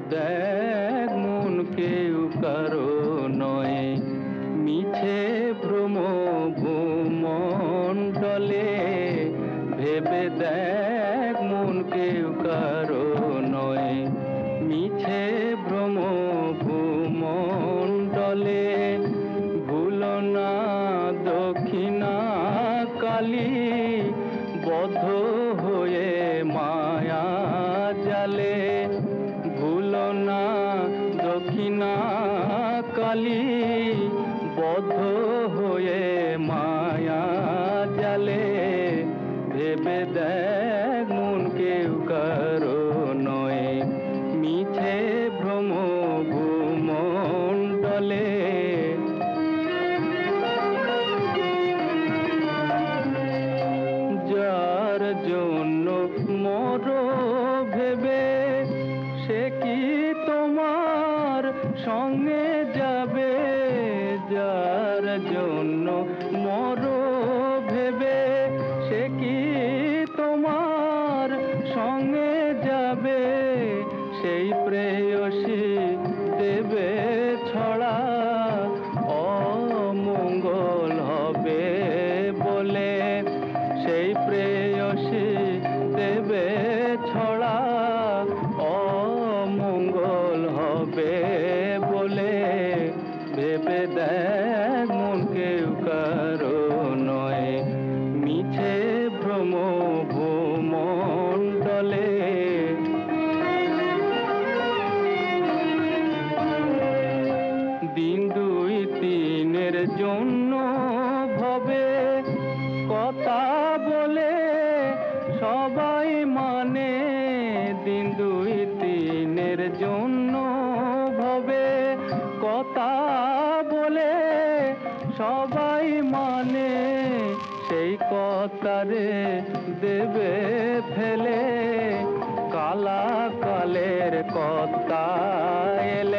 দেখ মন কেউ কারো নয়, মিছে ভ্রম ভূমণ্ডলে। ভেবে দেখ মন কেউ কারো নয়, মিছে ভ্রম ভূমণ্ডলে। ভুলো না দক্ষিণা কালী, বদ্ধ হয়ে মায়া জালে। ভুলো না দক্ষিণা কালী, বদ্ধ হয়ে মায়া জালে। ভেবে দেখ মন কেউ কারো নয়, মিছে ভ্রম ভূমণ্ডলে। যার জন্য মরো ভেবে, সে কি তোমার সঙ্গে যাবে? যার জন্য মরো ভেবে, সে কি তোমার সঙ্গে যাবে? সেই প্রেয়সী দেবে ছড়া, অমঙ্গল হবে বলে। সেই প্রেয়সী দেবে ছড়া, অমঙ্গল হবে বলে। ভেবে দেখ মন কেউ কারো নয়, মিছে ভ্রম ভূমণ্ডলে। দিন দুই তিনের জন্য ভবে কথা বলে সবাই মানে। দিন দুই তিনের জন্য ভবে কথা বলে সবাই মানে। সেই কথারে দেবে ফেলে, কালা কালের কথা এলে।